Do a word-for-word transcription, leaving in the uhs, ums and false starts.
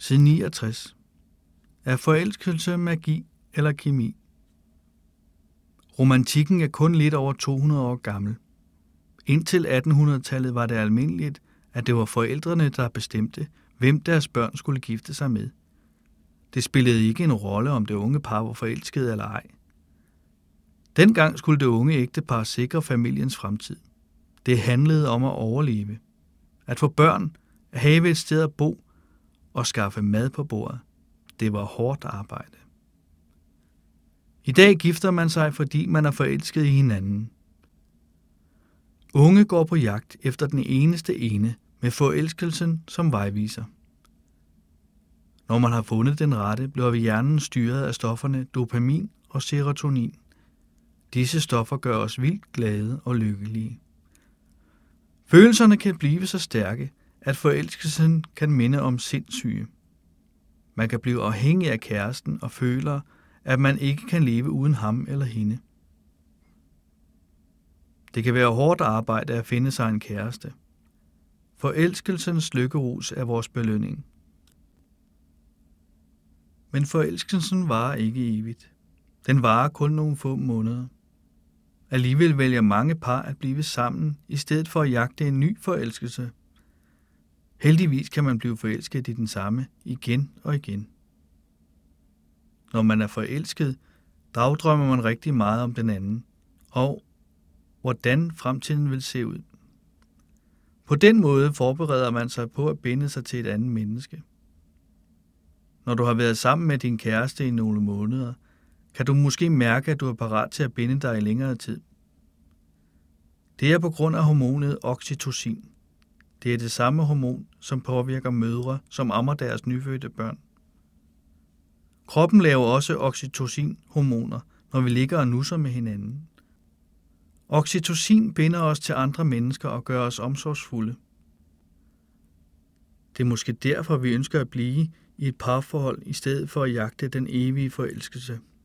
Side niogtres. Er forelskelse magi eller kemi? Romantikken er kun lidt over to hundrede år gammel. Indtil attenhundredetallet var det almindeligt, at det var forældrene, der bestemte, hvem deres børn skulle gifte sig med. Det spillede ikke en rolle, om det unge par var forelskede eller ej. Dengang skulle det unge ægtepar sikre familiens fremtid. Det handlede om at overleve. At få børn, at have et sted at bo og skaffe mad på bordet. Det var hårdt arbejde. I dag gifter man sig, fordi man er forelsket i hinanden. Unge går på jagt efter den eneste ene med forelskelsen som vejviser. Når man har fundet den rette, bliver hjernen styret af stofferne dopamin og serotonin. Disse stoffer gør os vildt glade og lykkelige. Følelserne kan blive så stærke, at forelskelsen kan minde om sindssyge. Man kan blive afhængig af kæresten og føler, at man ikke kan leve uden ham eller hende. Det kan være hårdt arbejde at finde sig en kæreste. Forelskelsens lykkerus er vores belønning. Men forelskelsen varer ikke evigt. Den varer kun nogle få måneder. Alligevel vælger mange par at blive sammen, i stedet for at jagte en ny forelskelse. Heldigvis kan man blive forelsket i den samme igen og igen. Når man er forelsket, dagdrømmer man rigtig meget om den anden, og hvordan fremtiden vil se ud. På den måde forbereder man sig på at binde sig til et andet menneske. Når du har været sammen med din kæreste i nogle måneder, kan du måske mærke, at du er parat til at binde dig i længere tid. Det er på grund af hormonet oxytocin. Det er det samme hormon, som påvirker mødre, som ammer deres nyfødte børn. Kroppen laver også oxytocin-hormoner, når vi ligger og nusser med hinanden. Oxytocin binder os til andre mennesker og gør os omsorgsfulde. Det er måske derfor, vi ønsker at blive i et parforhold, i stedet for at jagte den evige forelskelse.